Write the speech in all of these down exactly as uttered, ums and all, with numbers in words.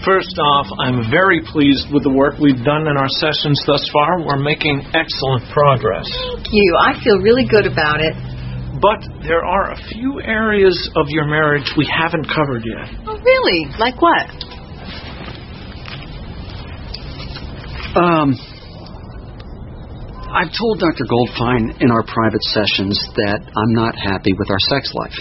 First off, I'm very pleased with the work we've done in our sessions thus far. We're making excellent progress. Thank you. I feel really good about it. But there are a few areas of your marriage we haven't covered yet. Oh, really? Like what? Um, I've told Doctor Goldfine in our private sessions that I'm not happy with our sex life.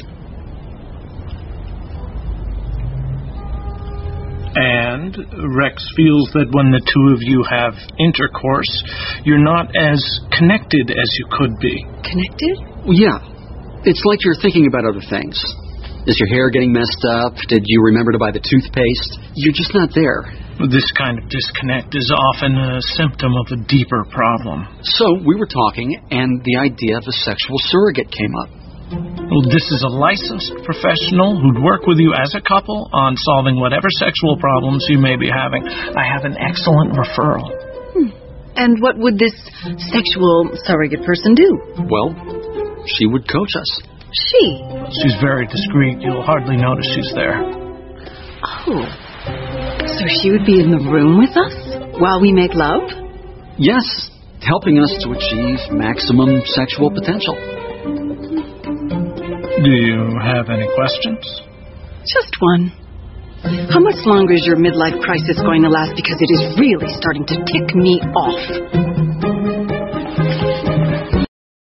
And Rex feels that when the two of you have intercourse, you're not as connected as you could be. Connected? Yeah. It's like you're thinking about other things. Is your hair getting messed up? Did you remember to buy the toothpaste? You're just not there. This kind of disconnect is often a symptom of a deeper problem. So we were talking, and the idea of a sexual surrogate came up. Well, this is a licensed professional who'd work with you as a couple on solving whatever sexual problems you may be having. I have an excellent referral. Hmm. And what would this sexual surrogate person do? Well, she would coach us. She? She's very discreet. You'll hardly notice she's there. Oh. So she would be in the room with us while we make love? Yes, helping us to achieve maximum sexual potential. Do you have any questions? Just one. How much longer is your midlife crisis going to last? Because it is really starting to tick me off.